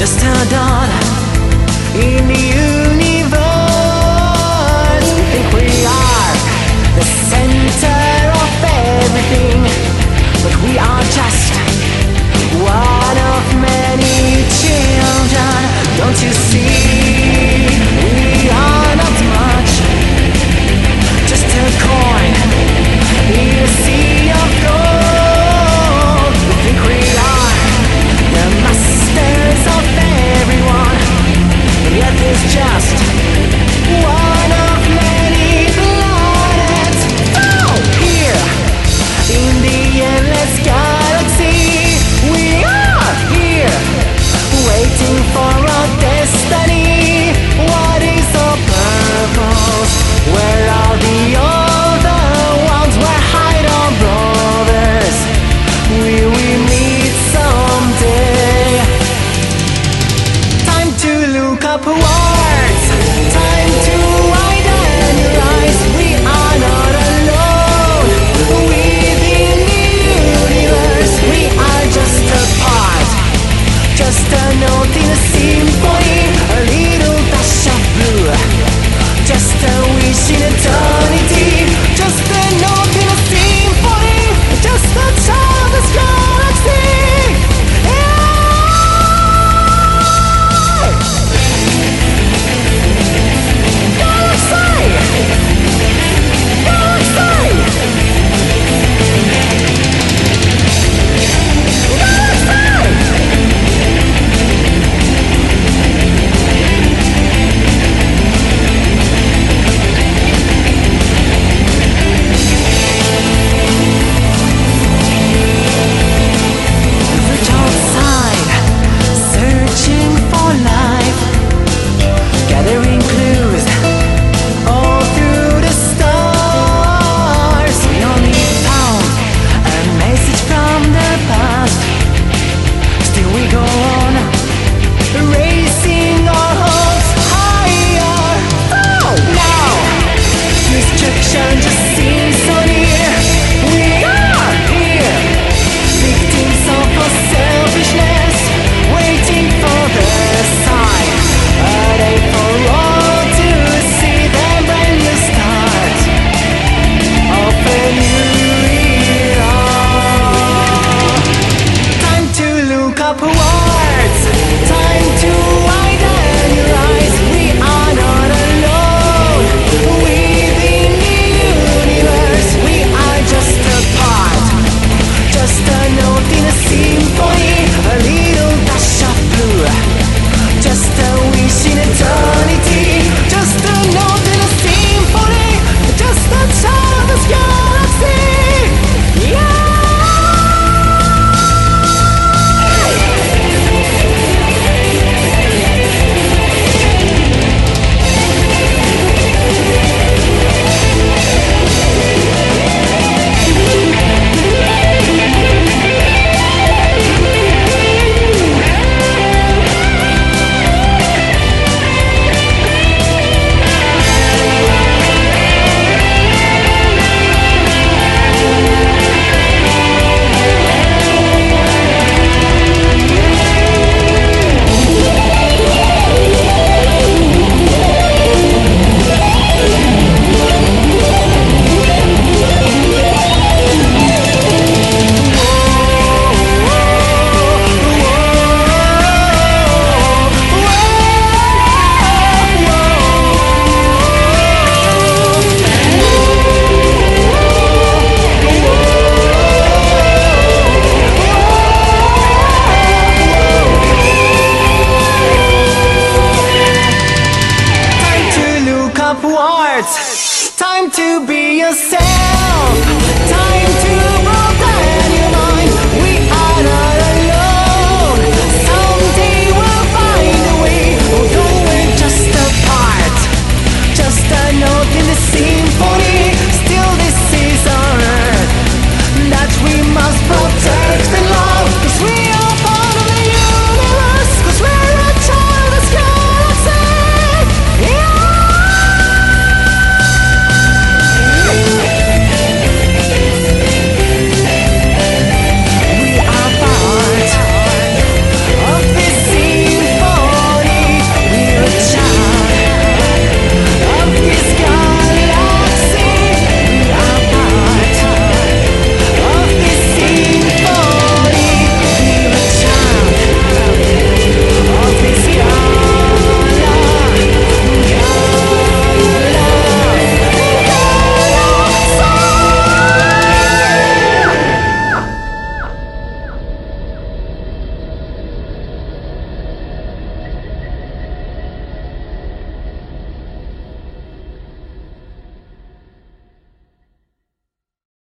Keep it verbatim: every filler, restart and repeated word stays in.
just a dot in the universe. We think we are the center of everything, but we are just one of many children. Don't you see? We are not much, just a coin in a sea of gold. We think we are the masters of everyone, but yet there's just one of many planets. Oh! Here in the endless galaxy, we are here, waiting for our destiny. What is our purpose? Where are the other ones? Where hide our brothers? Will we meet someday? Time to look up. What